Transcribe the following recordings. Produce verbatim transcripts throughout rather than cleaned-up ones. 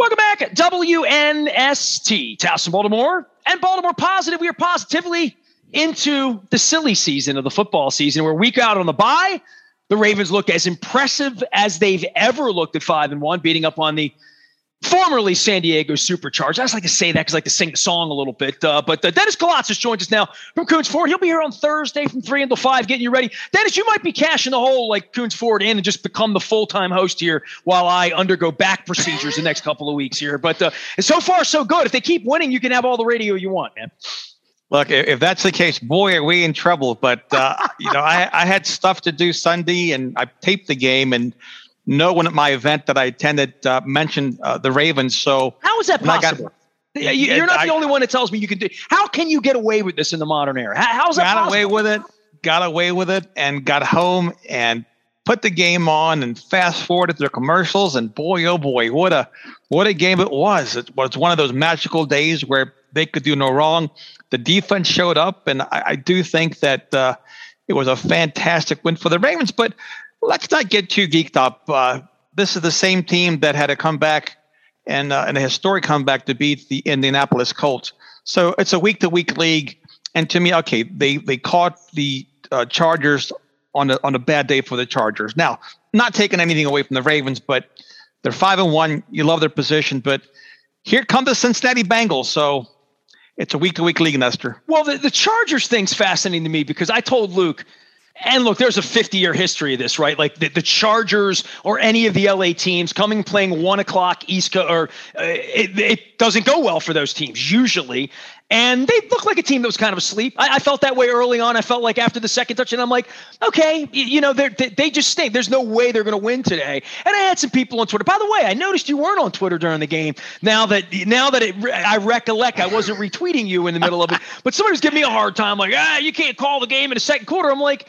Welcome back, W N S T, Towson, Baltimore, and Baltimore Positive. We are positively into the silly season of the football season. We're a week out on the bye. The Ravens look as impressive as they've ever looked at five and one, beating up on the formerly San Diego Supercharged. I just like to say that because I like to sing the song a little bit. Uh, but uh, Dennis Kalatzis joins us now from Coons Ford. He'll be here on Thursday from three until five, getting you ready. Dennis, you might be cashing the whole like Coons Ford in and just become the full-time host here while I undergo back procedures the next couple of weeks here. But uh, so far, so good. If they keep winning, you can have all the radio you want, man. Look, if that's the case, boy, are we in trouble. But, uh, you know, I, I had stuff to do Sunday, and I taped the game, and no one at my event that I attended uh, mentioned uh, the Ravens. So how is that possible? Got, You're not I, the only one that tells me you can do. How can you get away with this in the modern era? How, how's that got possible? away with it, got away with it, and got home and put the game on and fast forwarded their commercials. And boy, oh boy, what a what a game it was! It was one of those magical days where they could do no wrong. The defense showed up, and I, I do think that uh, it was a fantastic win for the Ravens. But let's not get too geeked up. Uh, this is the same team that had a comeback and, uh, and a historic comeback to beat the Indianapolis Colts. So it's a week-to-week league. And to me, okay, they they caught the uh, Chargers on a on a bad day for the Chargers. Now, not taking anything away from the Ravens, but they're five and one. You love their position, but here come the Cincinnati Bengals. So it's a week-to-week league, Nestor. Well, the, the Chargers thing's fascinating to me because I told Luke, and look, there's a fifty-year history of this, right? Like the, the Chargers or any of the L A teams coming playing one o'clock East Coast, or uh, it, it doesn't go well for those teams usually. And they look like a team that was kind of asleep. I, I felt that way early on. I felt like after the second touch, and I'm like, okay, you, you know, they they just stink. There's no way they're going to win today. And I had some people on Twitter. By the way, I noticed you weren't on Twitter during the game. Now that now that it, I recollect, I wasn't retweeting you in the middle of it. But somebody was giving me a hard time, like, ah, you can't call the game in the second quarter. I'm like,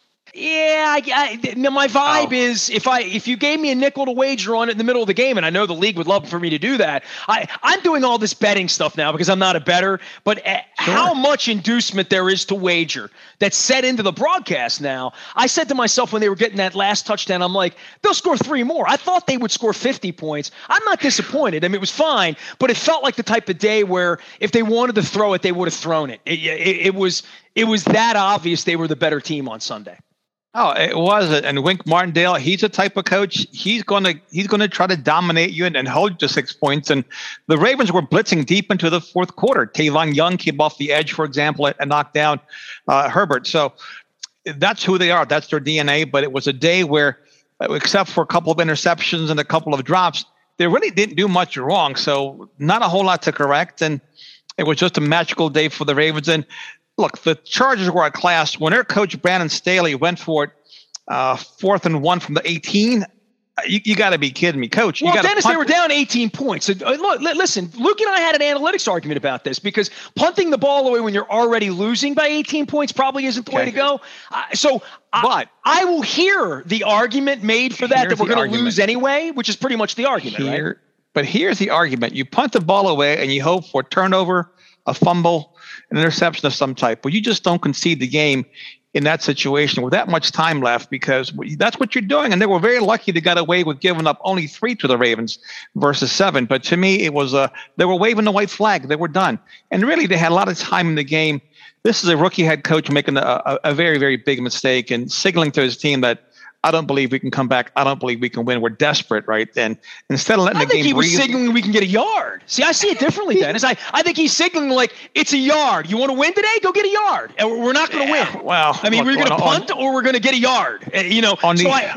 yeah, I, I, my vibe oh. is if I if you gave me a nickel to wager on it in the middle of the game, and I know the league would love for me to do that. I, I'm doing all this betting stuff now because I'm not a bettor, but sure. How much inducement there is to wager that's set into the broadcast now. I said to myself when they were getting that last touchdown, I'm like, they'll score three more. I thought they would score fifty points. I'm not disappointed. I mean, it was fine, but it felt like the type of day where if they wanted to throw it, they would have thrown it. It, it, it was it was that obvious they were the better team on Sunday. Oh, it was. And Wink Martindale, he's a type of coach. He's going to he's going to try to dominate you and, and hold you to six points. And the Ravens were blitzing deep into the fourth quarter. Tavon Young came off the edge, for example, and knocked down uh, Herbert. So that's who they are. That's their D N A. But it was a day where, except for a couple of interceptions and a couple of drops, they really didn't do much wrong. So not a whole lot to correct. And it was just a magical day for the Ravens. And look, the Chargers were a class. When their coach, Brandon Staley, went for it uh, fourth and one from the eighteen, you, you got to be kidding me, Coach. You well, gotta Dennis, punt- they were down eighteen points. So, uh, look, listen, Luke and I had an analytics argument about this because punting the ball away when you're already losing by eighteen points probably isn't the okay. way to go. Uh, so I, I will hear the argument made for that, that we're going to lose anyway, which is pretty much the argument, Here, right? But here's the argument. You punt the ball away and you hope for a turnover, a fumble, an interception of some type. But you just don't concede the game in that situation with that much time left because that's what you're doing. And they were very lucky they got away with giving up only three to the Ravens versus seven. But to me, it was uh, they were waving the white flag. They were done. And really, they had a lot of time in the game. This is a rookie head coach making a, a, a very, very big mistake and signaling to his team that I don't believe we can come back. I don't believe we can win. We're desperate, right? And instead of letting I the game breathe. I think he was signaling we can get a yard. See, I see it differently, Dennis. I, I think he's signaling like it's a yard. You want to win today? Go get a yard. And we're not going to yeah, win. Well, I mean, look, we're going to punt on, or we're going to get a yard. Uh, you know, on so the, I,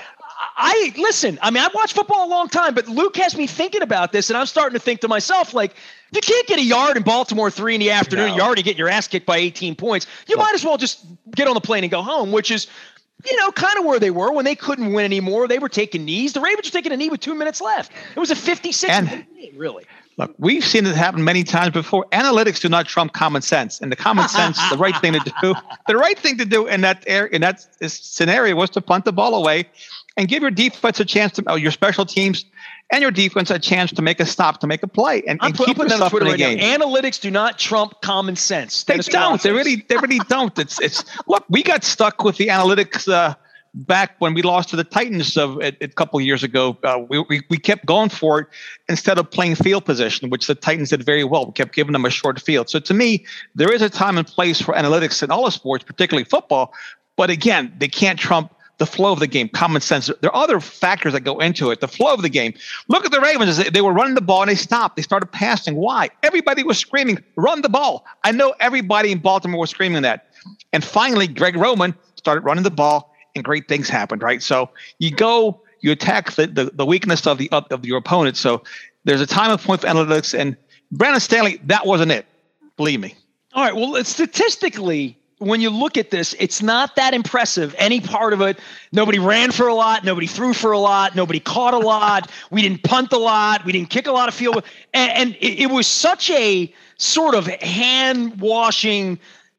I listen. I mean, I've watched football a long time, but Luke has me thinking about this, and I'm starting to think to myself like, you can't get a yard in Baltimore three in the afternoon. No. You're already getting your ass kicked by eighteen points. You look, might as well just get on the plane and go home, which is. You know, kind of where they were when they couldn't win anymore. They were taking knees. The Ravens were taking a knee with two minutes left. It was a fifty-six minute game, really. Look, we've seen it happen many times before. Analytics do not trump common sense, and the common sense, the right thing to do, the right thing to do in that air, in that scenario was to punt the ball away and give your defense a chance to, oh, your special teams and your defense a chance to make a stop, to make a play, and, and keep yourself in the right game. Now. Analytics do not trump common sense. They don't. They really, they really don't. It's, it's. Look, we got stuck with the analytics uh, back when we lost to the Titans of a, a couple of years ago, uh, we, we we kept going for it instead of playing field position, which the Titans did very well. We kept giving them a short field. So to me, there is a time and place for analytics in all of sports, particularly football. But again, they can't trump the flow of the game, common sense. There are other factors that go into it. The flow of the game. Look at the Ravens. They were running the ball and they stopped. They started passing. Why? Everybody was screaming, run the ball. I know everybody in Baltimore was screaming that. And finally, Greg Roman started running the ball and great things happened, right? So you go, you attack the, the, the weakness of the of your opponent. So there's a time and point for analytics. And Brandon Staley, that wasn't it. Believe me. All right. Well, statistically, when you look at this, it's not that impressive. Any part of it, nobody ran for a lot, nobody threw for a lot, nobody caught a lot. We didn't punt a lot. We didn't kick a lot of field. And, and it, it was such a sort of hand washing,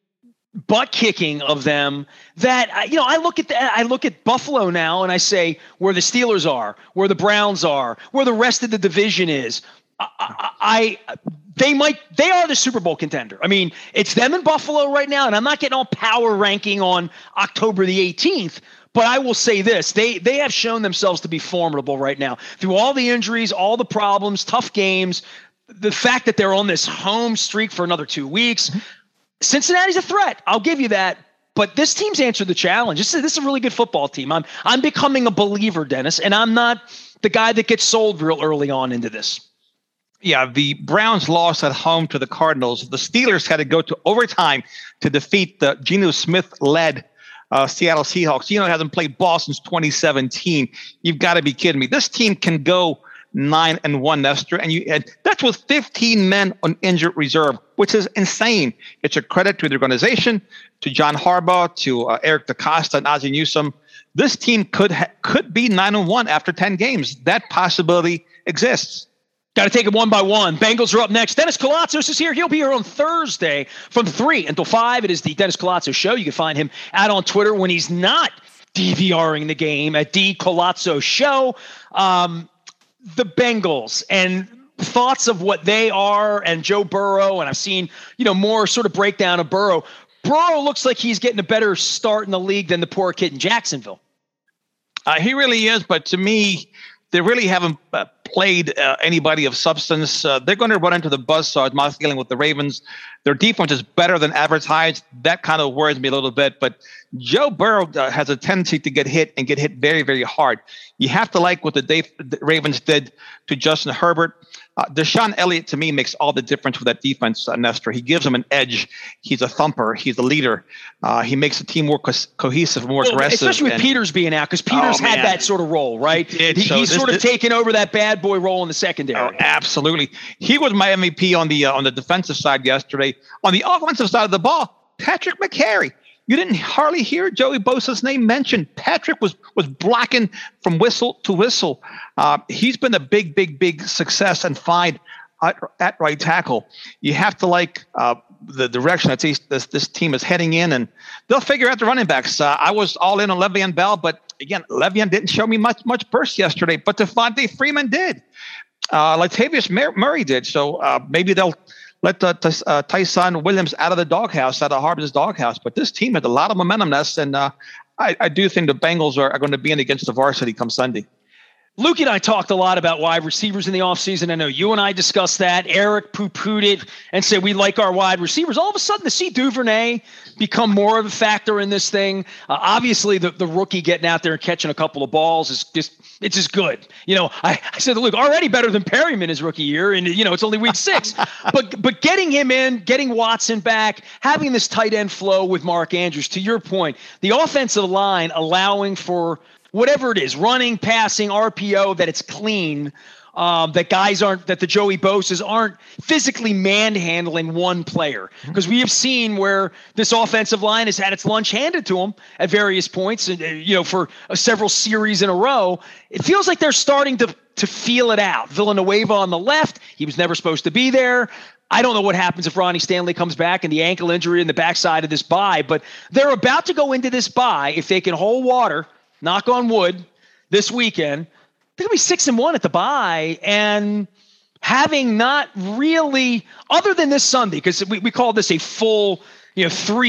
butt kicking of them that, you know, I look at the, I look at Buffalo now and I say where the Steelers are, where the Browns are, where the rest of the division is. I, I, I They might. They are the Super Bowl contender. I mean, it's them in Buffalo right now, and I'm not getting all power ranking on October the eighteenth. But I will say this: they they have shown themselves to be formidable right now through all the injuries, all the problems, tough games. The fact that they're on this home streak for another two weeks, Cincinnati's a threat. I'll give you that. But this team's answered the challenge. This is this is a really good football team. I'm I'm becoming a believer, Dennis, and I'm not the guy that gets sold real early on into this. Yeah, the Browns lost at home to the Cardinals. The Steelers had to go to overtime to defeat the Geno Smith-led uh, Seattle Seahawks. Geno hasn't played ball since twenty seventeen. You've got to be kidding me. This team can go nine and one, Nestor, and you and that's with fifteen men on injured reserve, which is insane. It's a credit to the organization, to John Harbaugh, to uh, Eric DeCosta, and Ozzie Newsome. This team could ha- could be nine and one after ten games. That possibility exists. Got to take it one by one. Bengals are up next. Dennis Kolatzos is here. He'll be here on Thursday from three until five. It is the Dennis Kolatzos Show. You can find him out on Twitter when he's not DVRing the game at D Kolatzos Show. Um, the Bengals and thoughts of what they are and Joe Burrow. And I've seen, you know, more sort of breakdown of Burrow. Burrow looks like he's getting a better start in the league than the poor kid in Jacksonville. Uh, he really is. But to me, they really haven't uh, played uh, anybody of substance. Uh, they're going to run into the buzzsaw. I'm dealing with the Ravens. Their defense is better than advertised. That kind of worries me a little bit. But Joe Burrow uh, has a tendency to get hit and get hit very, very hard. You have to like what the, Dave, the Ravens did to Justin Herbert. Uh, Deshaun Elliott, to me, makes all the difference with that defense, uh, Nestor. He gives them an edge. He's a thumper. He's a leader. Uh, he makes the team more co- cohesive, more well, aggressive. Especially with and, Peters being out, because Peters oh, had man. that sort of role, right? He did. He, So he's this, sort of this, taken over that bad boy role in the secondary. Oh, absolutely. He was my M V P on the uh, on the defensive side yesterday. On the offensive side of the ball, Patrick McCary. You didn't hardly hear Joey Bosa's name mentioned. Patrick was was blocking from whistle to whistle. Uh, he's been a big, big, big success and find at, at right tackle. You have to like uh, the direction that this, this this team is heading in, and they'll figure out the running backs. Uh, I was all in on Le'Veon Bell, but again, Le'Veon didn't show me much much burst yesterday, but Devontae Freeman did. Uh, Latavius Murray did. So uh, maybe they'll let the, uh, Tyson Williams out of the doghouse, out of Harbaugh's doghouse. But this team has a lot of momentum, Ness, and uh, I, I do think the Bengals are, are going to be in against the varsity come Sunday. Luke and I talked a lot about wide receivers in the offseason. I know you and I discussed that. Eric poo-pooed it and said we like our wide receivers. All of a sudden, to see Duvernay become more of a factor in this thing, uh, obviously the, the rookie getting out there and catching a couple of balls is just – it's just good. You know, I, I said, look, already better than Perryman his rookie year, and, you know, it's only week six. but but getting him in, getting Watson back, having this tight end flow with Mark Andrews, to your point, the offensive line allowing for – whatever it is, running, passing, R P O, that it's clean, um, that guys aren't, that the Joey Bosa's aren't physically manhandling one player. Because we have seen where this offensive line has had its lunch handed to them at various points, and you know, for uh, several series in a row. It feels like they're starting to to feel it out. Villanueva on the left, he was never supposed to be there. I don't know what happens if Ronnie Stanley comes back and the ankle injury in the backside of this bye, but they're about to go into this bye if they can hold water. Knock on wood, this weekend, they're going to be six and one at the bye, and having not really, other than this Sunday, because we, we call this a full, you know, three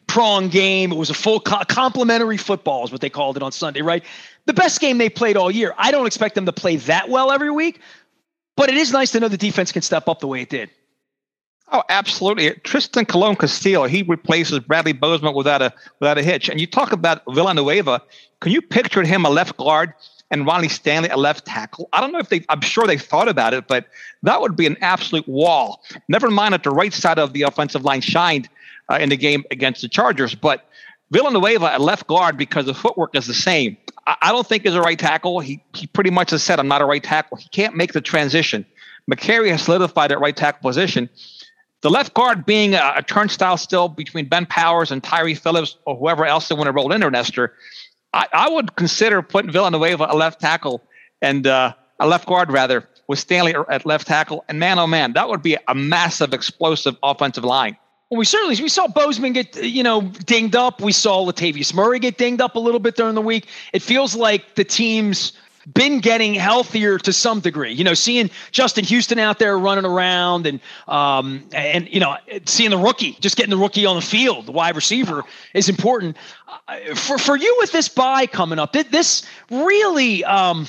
prong game. It was a full co- complimentary football is what they called it on Sunday, right? The best game they played all year. I don't expect them to play that well every week, but it is nice to know the defense can step up the way it did. Oh, absolutely. Tristan Colon Castillo, he replaces Bradley Bozeman without a without a hitch. And you talk about Villanueva. Can you picture him a left guard and Ronnie Stanley a left tackle? I don't know if they, I'm sure they thought about it, but that would be an absolute wall. Never mind that the right side of the offensive line shined uh, in the game against the Chargers, but Villanueva at left guard, because the footwork is the same. I, I don't think is a right tackle. He he pretty much has said, I'm not a right tackle. He can't make the transition. McCary has solidified at right tackle position. The left guard being a, a turnstile still between Ben Powers and Tyree Phillips or whoever else they want to roll in there, Nestor. I, I would consider putting Villanueva a left tackle and uh, a left guard rather with Stanley at left tackle. And man, oh man, that would be a massive, explosive offensive line. Well, we certainly we saw Bozeman get, you know, dinged up. We saw Latavius Murray get dinged up a little bit during the week. It feels like the team's been getting healthier to some degree, you know, seeing Justin Houston out there running around and, um, and, you know, seeing the rookie, just getting the rookie on the field, the wide receiver is important uh, for, for you with this bye coming up. This really, um,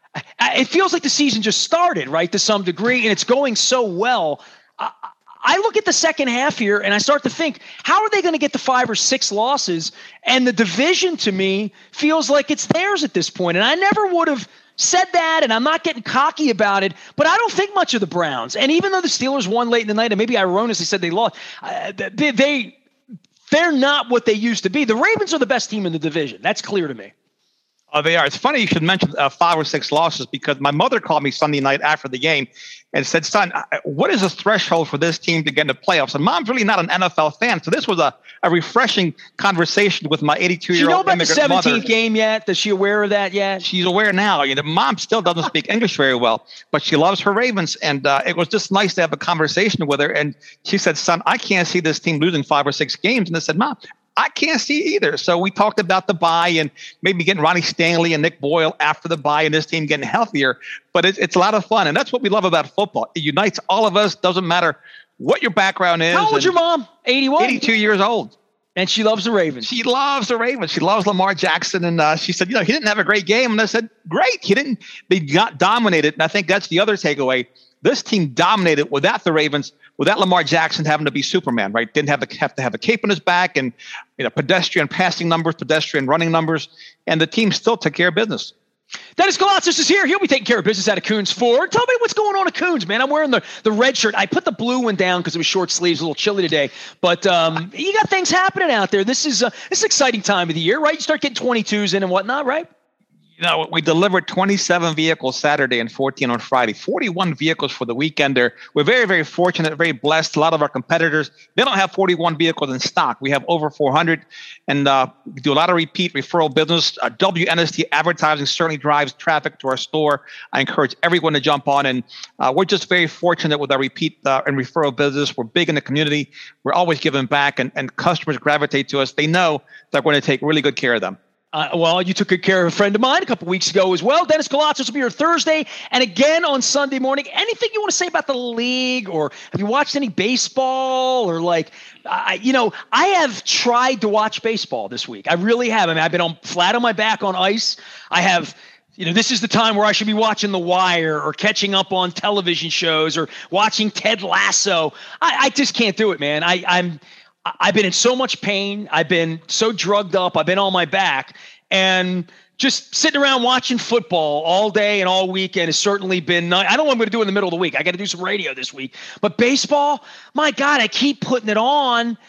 it feels like the season just started, right, to some degree, and it's going so well. I, I look at the second half here and I start to think, how are they going to get the five or six losses? And the division to me feels like it's theirs at this point. And I never would have said that, and I'm not getting cocky about it, but I don't think much of the Browns. And even though the Steelers won late in the night, and maybe I erroneously said they lost, uh, they, they, they're not what they used to be. The Ravens are the best team in the division. That's clear to me. Oh, they are. It's funny you should mention uh, five or six losses, because my mother called me Sunday night after the game and said, son, what is the threshold for this team to get into playoffs? And mom's really not an N F L fan, so this was a, a refreshing conversation with my eighty-two-year-old immigrant mother. Does she know about the seventeenth game yet? Is she aware of that yet? She's aware now. You know, mom still doesn't speak English very well, but she loves her Ravens. And uh, it was just nice to have a conversation with her. And she said, son, I can't see this team losing five or six games. And I said, Mom, I can't see either. So we talked about the bye and maybe getting Ronnie Stanley and Nick Boyle after the bye and this team getting healthier. But it's, it's a lot of fun. And that's what we love about football. It unites all of us. Doesn't matter what your background is. How old's your mom? eighty-one? eighty-two years old. And she loves the Ravens. She loves the Ravens. She loves Lamar Jackson. And uh, she said, you know, he didn't have a great game. And I said, great. He didn't. They got dominated. And I think that's the other takeaway. This team dominated without the Ravens, without Lamar Jackson having to be Superman, right? Didn't have to have to have a cape on his back and, you know, pedestrian passing numbers, pedestrian running numbers, and the team still took care of business. Dennis Kalatzis is here. He'll be taking care of business out of Coons Ford. Tell me what's going on at Coons, man. I'm wearing the, the red shirt. I put the blue one down because it was short sleeves, a little chilly today. But um, you got things happening out there. This is uh, this is an exciting time of the year, right? You start getting twenty-twos in and whatnot, right? You know, we delivered twenty-seven vehicles Saturday and fourteen on Friday, forty-one vehicles for the weekender. We're very, very fortunate, very blessed. A lot of our competitors, they don't have forty-one vehicles in stock. We have over four hundred, and uh, we do a lot of repeat referral business. Uh, W N S T advertising certainly drives traffic to our store. I encourage everyone to jump on, and uh, we're just very fortunate with our repeat uh, and referral business. We're big in the community. We're always giving back, and, and customers gravitate to us. They know that we're going to take really good care of them. Uh, well, you took good care of a friend of mine a couple weeks ago as well. Dennis Kalatzis will be here Thursday and again on Sunday morning. Anything you want to say about the league, or have you watched any baseball, or like, I, you know, I have tried to watch baseball this week. I really have. I mean, I've been on flat on my back on ice. I have. You know, this is the time where I should be watching The Wire or catching up on television shows or watching Ted Lasso. I, I just can't do it, man. I, I'm. I've been in so much pain. I've been so drugged up. I've been on my back, and just sitting around watching football all day and all weekend has certainly been nice. I don't know what I'm going to do in the middle of the week. I got to do some radio this week, but baseball, my God, I keep putting it on.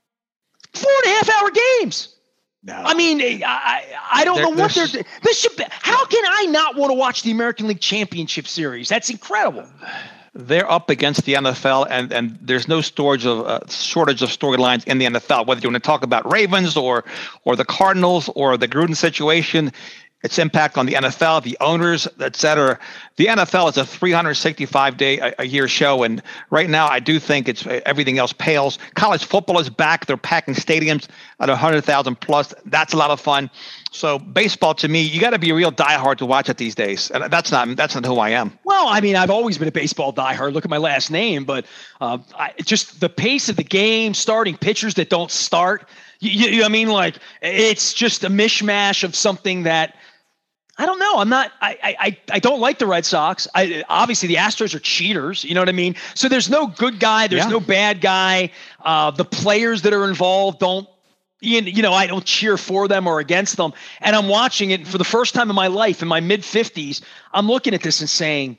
Four and a half hour games. No. I mean, I I don't there, know what they're – this should be, how can I not want to watch the American League Championship Series? That's incredible. They're up against the N F L, and, and there's no storage of uh, shortage of storylines in the N F L. Whether you want to talk about Ravens or or the Cardinals or the Gruden situation, its impact on the N F L, the owners, et cetera. The N F L is a three hundred sixty-five day a, a year show, and right now I do think it's everything else pales. College football is back; they're packing stadiums at one hundred thousand plus. That's a lot of fun. So baseball, to me, you got to be a real diehard to watch it these days, and that's not that's not who I am. Well, I mean, I've always been a baseball diehard. Look at my last name, but uh, I, just the pace of the game, starting pitchers that don't start. You, you, I mean, like, it's just a mishmash of something that I don't know. I'm not. I I I don't like the Red Sox. I obviously the Astros are cheaters. You know what I mean? So there's no good guy. There's Yeah. no bad guy. Uh, the players that are involved don't. You you know, I don't cheer for them or against them. And I'm watching it for the first time in my life, in my mid fifties. I'm looking at this and saying,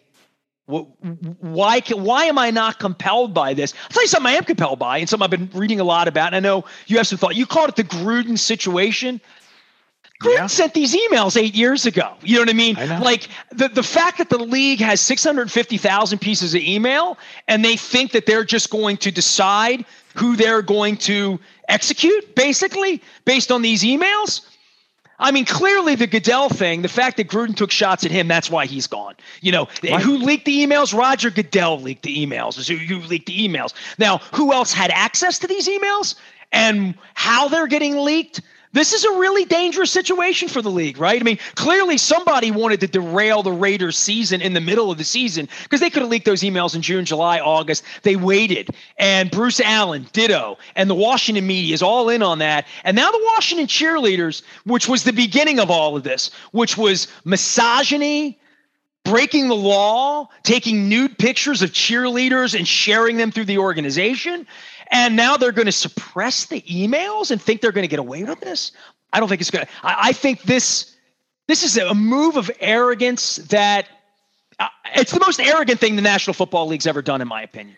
why can, why am I not compelled by this? I'll tell you something I am compelled by, and something I've been reading a lot about. And I know you have some thought. You called it the Gruden situation. Gruden Yeah. sent these emails eight years ago. You know what I mean? I know. Like the, the fact that the league has six hundred fifty thousand pieces of email and they think that they're just going to decide who they're going to execute, basically, based on these emails. I mean, clearly the Goodell thing, the fact that Gruden took shots at him, that's why he's gone. You know, Right. who leaked the emails? Roger Goodell leaked the emails. Who, who leaked the emails? Now, who else had access to these emails and how they're getting leaked? This is a really dangerous situation for the league, right? I mean, clearly somebody wanted to derail the Raiders season in the middle of the season because they could have leaked those emails in June, July, August. They waited. And Bruce Allen, ditto. And the Washington media is all in on that. And now the Washington cheerleaders, which was the beginning of all of this, which was misogyny, breaking the law, taking nude pictures of cheerleaders and sharing them through the organization. And now they're going to suppress the emails and think they're going to get away with this. I don't think it's going to. I, I think this this is a move of arrogance that uh, it's the most arrogant thing the National Football League's ever done, in my opinion.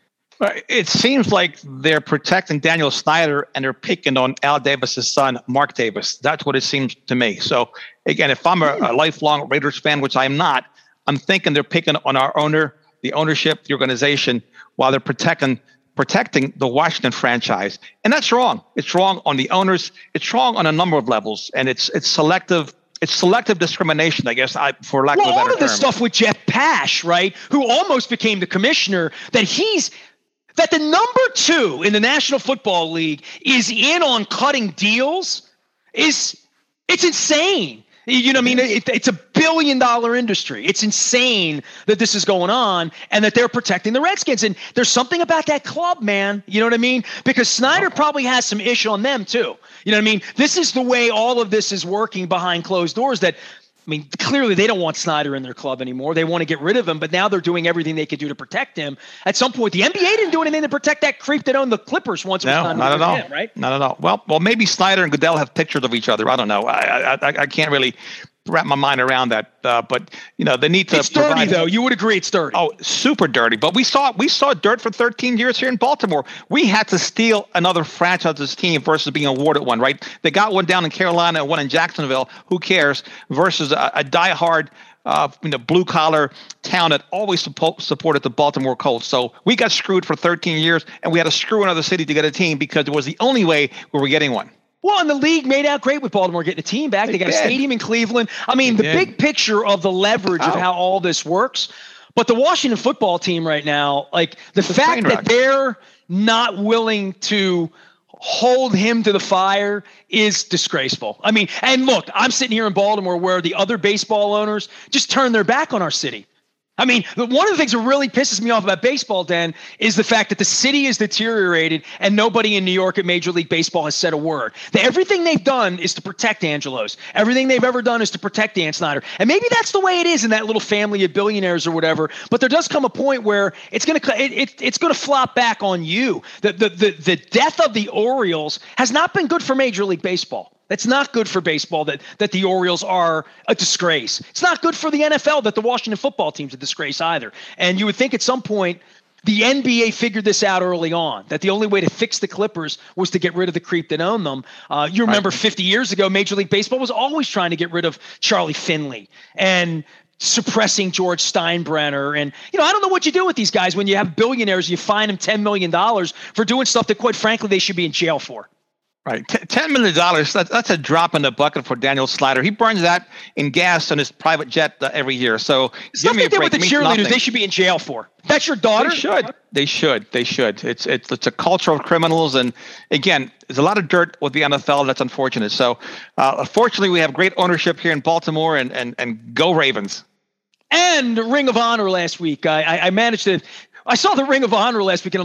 It seems like they're protecting Daniel Snyder and they're picking on Al Davis's son, Mark Davis. That's what it seems to me. So, again, if I'm a, a lifelong Raiders fan, which I'm not, I'm thinking they're picking on our owner, the ownership, the organization, while they're protecting protecting the Washington franchise. And that's wrong. It's wrong on the owners. It's wrong on a number of levels. And it's it's selective. It's selective discrimination, I guess, I, for lack well, of a better all of this term. stuff with Jeff Pash, right, who almost became the commissioner, that he's that the number two in the National Football League is in on cutting deals is it's insane. You know what I mean? It, it's a billion dollar industry. It's insane that this is going on and that they're protecting the Redskins. And there's something about that club, man. You know what I mean? Because Snyder probably has some ish on them too. You know what I mean? This is the way all of this is working behind closed doors. That I mean, clearly they don't want Snyder in their club anymore. They want to get rid of him, but now they're doing everything they could do to protect him. At some point, the N B A didn't do anything to protect that creep that owned the Clippers once. It was No, time to not get at rid of all. him, right? Not at all. Well, well, maybe Snyder and Goodell have pictures of each other. I don't know. I I, I can't really wrap my mind around that. Uh, but you know, they need to. It's dirty, provide, though. You would agree it's dirty. Oh, super dirty. But we saw we saw dirt for thirteen years here in Baltimore. We had to steal another franchise's team versus being awarded one. Right? They got one down in Carolina and one in Jacksonville. Who cares? Versus a, a diehard. Uh, you know, blue collar town that always suppo- supported the Baltimore Colts. So we got screwed for thirteen years, and we had to screw another city to get a team because it was the only way we were getting one. Well, and the league made out great with Baltimore getting a team back. They, They got did. a stadium in Cleveland. I mean, They the did. big picture of the leverage of Oh. how all this works. But the Washington football team right now, like the It's a fact train that wreck. they're not willing to hold him to the fire is disgraceful. I mean, and look, I'm sitting here in Baltimore where the other baseball owners just turn their back on our city. I mean, the- one of the things that really pisses me off about baseball, Dan, is the fact that the city is deteriorated and nobody in New York at Major League Baseball has said a word. The, everything they've done is to protect Angelos. Everything they've ever done is to protect Dan Snyder. And maybe that's the way it is in that little family of billionaires or whatever. But there does come a point where it's going to it, it, it's going to flop back on you. The, the the the death of the Orioles has not been good for Major League Baseball. That's not good for baseball that, that the Orioles are a disgrace. It's not good for the N F L that the Washington football team's a disgrace either. And you would think at some point the N B A figured this out early on, that the only way to fix the Clippers was to get rid of the creep that owned them. Uh, you remember Right. fifty years ago, Major League Baseball was always trying to get rid of Charlie Finley and suppressing George Steinbrenner. And, you know, I don't know what you do with these guys when you have billionaires, you fine them ten million dollars for doing stuff that, quite frankly, they should be in jail for. Right, T- ten million dollars. That's that's a drop in the bucket for Daniel Snyder. He burns that in gas on his private jet uh, every year. So Stuff give me they a did break. with the It means cheerleaders, nothing. they should be in jail for. That's your daughter? They should. They should. They should. It's it's it's a culture of criminals, and again, there's a lot of dirt with the N F L. That's unfortunate. So, uh, unfortunately, we have great ownership here in Baltimore, and and and go Ravens. And Ring of Honor last week. I, I, I managed to. I saw the Ring of Honor last week, and I'm like,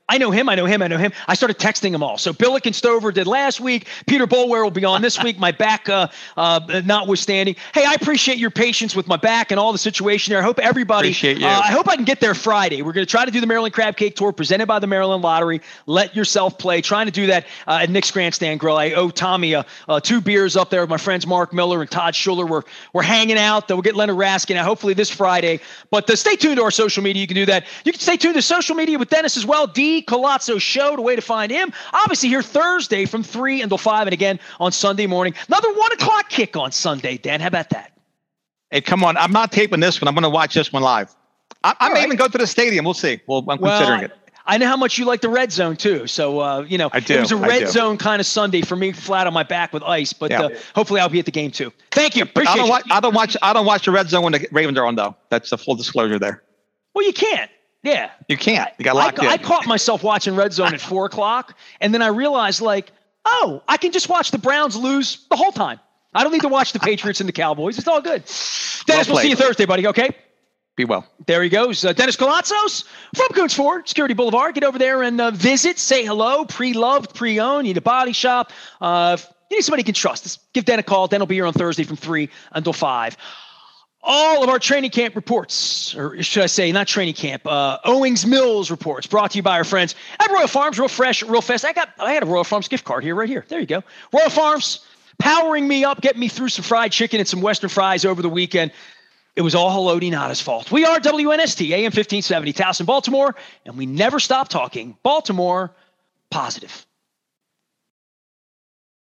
I know him. I know him. I know him. I started texting them all. So Billick and Stover did last week. Peter Bolware will be on this week. My back, uh, uh, notwithstanding. Hey, I appreciate your patience with my back and all the situation there. I hope everybody. Appreciate you. Uh, I hope I can get there Friday. We're going to try to do the Maryland Crab Cake Tour presented by the Maryland Lottery. Let yourself play. Trying to do that uh, at Nick's Grandstand Grill. I owe Tommy uh, uh, two beers up there with my friends Mark Miller and Todd Schuller. We're we're hanging out. We'll get Leonard Raskin out hopefully this Friday. But uh, stay tuned to our social media. You can do that. You can stay tuned to social media with Dennis as well. D Colazzo Show. The way to find him, obviously here Thursday from three until five, and again on Sunday morning. Another one o'clock kick on Sunday. Dan, how about that? Hey, come on! I'm not taping this one. I'm going to watch this one live. I, I may right. even go to the stadium. We'll see. Well, I'm well, considering it. I know how much you like the red zone too. So uh, you know, I do, it was a I red do. zone kind of Sunday for me, flat on my back with ice. But Yeah. uh, hopefully, I'll be at the game too. Thank you. Appreciate I don't you. watch. I don't watch. I don't watch the red zone when the Ravens are on, though. That's a full disclosure there. Well, you can't. Yeah. You can't. You got I, locked in. I caught myself watching Red Zone at four o'clock, and then I realized, like, oh, I can just watch the Browns lose the whole time. I don't need to watch the Patriots and the Cowboys. It's all good. Dennis, Well we'll see you Thursday, buddy. Okay. Be well. There he goes. Uh, Dennis Colatzos from Coons Ford, Security Boulevard. Get over there and uh, visit, say hello, pre-loved, pre-owned. You need a body shop. Uh, if you need somebody you can trust. Just give Den a call. Den will be here on Thursday from three until five. All of our training camp reports, or should I say, not training camp, uh, Owings Mills reports, brought to you by our friends at Royal Farms. Real fresh, real fast. I got, I had a Royal Farms gift card here, right here. There you go. Royal Farms, powering me up, getting me through some fried chicken and some Western fries over the weekend. It was all Haloti Ngata's fault. We are W N S T, A M fifteen seventy, Towson, Baltimore, and we never stop talking Baltimore positive.